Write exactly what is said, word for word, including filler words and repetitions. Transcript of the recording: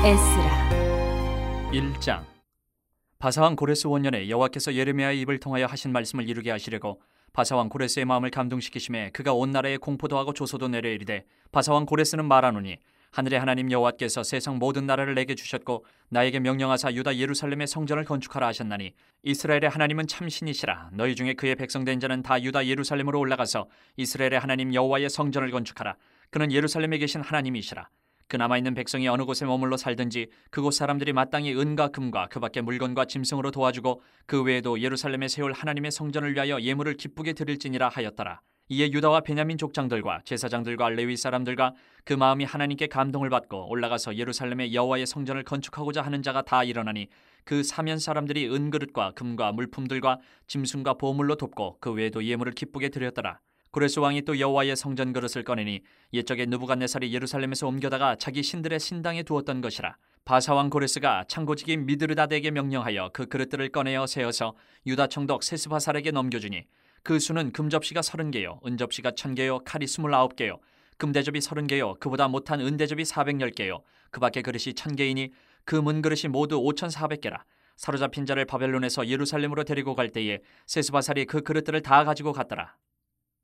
에스라 일 장. 바사왕 고레스 원년에 여호와께서 예레미야의 입을 통하여 하신 말씀을 이루게 하시려고 바사왕 고레스의 마음을 감동시키심에 그가 온 나라에 공포도 하고 조소도 내려 이르되, 바사왕 고레스는 말하노니 하늘의 하나님 여호와께서 세상 모든 나라를 내게 주셨고 나에게 명령하사 유다 예루살렘의 성전을 건축하라 하셨나니, 이스라엘의 하나님은 참신이시라. 너희 중에 그의 백성된 자는 다 유다 예루살렘으로 올라가서 이스라엘의 하나님 여호와의 성전을 건축하라. 그는 예루살렘에 계신 하나님이시라. 그 남아있는 백성이 어느 곳에 머물러 살든지 그곳 사람들이 마땅히 은과 금과 그 밖에 물건과 짐승으로 도와주고 그 외에도 예루살렘에 세울 하나님의 성전을 위하여 예물을 기쁘게 드릴지니라 하였더라. 이에 유다와 베냐민 족장들과 제사장들과 레위 사람들과 그 마음이 하나님께 감동을 받고 올라가서 예루살렘에 여호와의 성전을 건축하고자 하는 자가 다 일어나니, 그 사면 사람들이 은그릇과 금과 물품들과 짐승과 보물로 돕고 그 외에도 예물을 기쁘게 드렸더라. 고레스 왕이 또 여호와의 성전 그릇을 꺼내니 옛적에 느부갓네살이 예루살렘에서 옮겨다가 자기 신들의 신당에 두었던 것이라. 바사왕 고레스가 창고직인 미드르다드에게 명령하여 그 그릇들을 꺼내어 세어서 유다 총독 세스바살에게 넘겨주니, 그 수는 금접시가 서른 개요 은접시가 천 개요 칼이 스물아홉 개요 금대접이 서른 개요 그보다 못한 은대접이 사백열 개요 그 밖에 그릇이 천 개이니 그 문그릇이 모두 오천사백 개라. 사로잡힌 자를 바벨론에서 예루살렘으로 데리고 갈 때에 세스바살이 그 그릇들을 다 가지고 갔더라.